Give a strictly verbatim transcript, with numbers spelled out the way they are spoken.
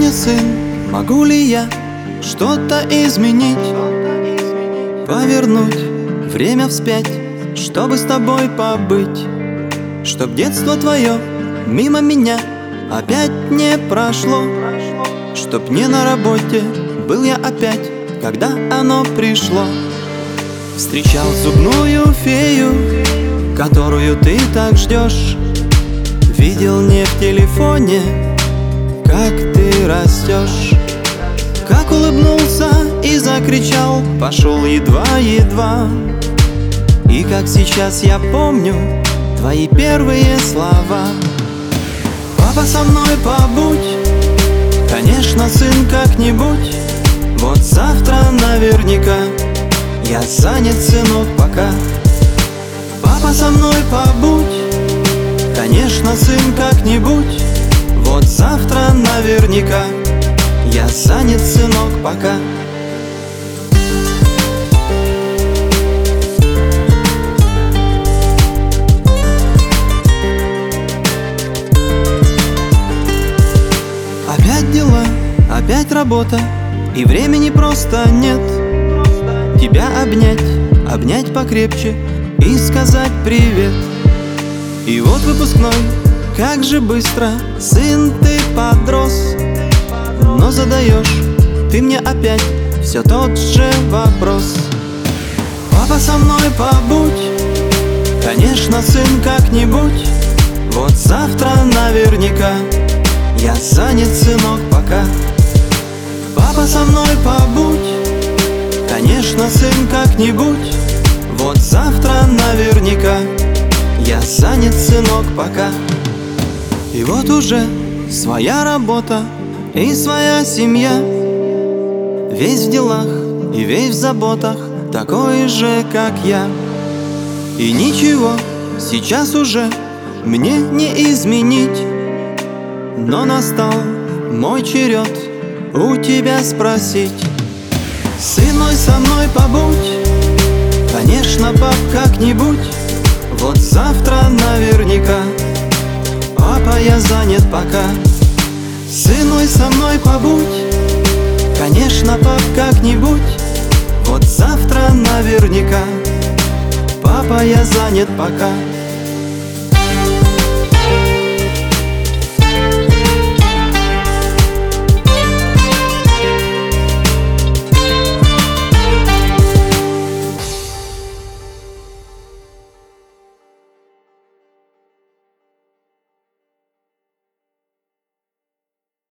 я сын, могу ли я что-то изменить, повернуть время вспять, чтобы с тобой побыть, чтоб детство твое мимо меня опять не прошло, чтоб не на работе был я опять, когда оно пришло. Встречал зубную фею, которую ты так ждешь, видел не в телефоне, как ты растешь, как улыбнулся и закричал, пошел едва-едва. И как сейчас я помню твои первые слова: папа, со мной побудь, конечно, сын, как-нибудь. Вот завтра наверняка я занят, сынок, пока. Папа, со мной побудь, конечно, сын, как-нибудь. Вот завтра наверняка я занят, сынок, пока. Опять дела, опять работа, и времени просто нет тебя обнять, обнять покрепче и сказать привет. И вот выпускной, как же быстро, сын, ты подрос, но задаешь ты мне опять все тот же вопрос: папа, со мной побудь, конечно, сын, как-нибудь. Вот завтра наверняка я занят, сынок, пока. Папа, со мной побудь, конечно, сын, как-нибудь. Вот завтра наверняка я занят, сынок, пока. И вот уже своя работа и своя семья, весь в делах и весь в заботах, такой же, как я. И ничего сейчас уже мне не изменить, но настал мой черед у тебя спросить: сын мой, со мной побудь, конечно, пап, как-нибудь. Вот завтра наверняка, папа, я занят пока. Сын мой, со мной побудь, конечно, пап, как-нибудь. Вот завтра наверняка, папа, я занят пока.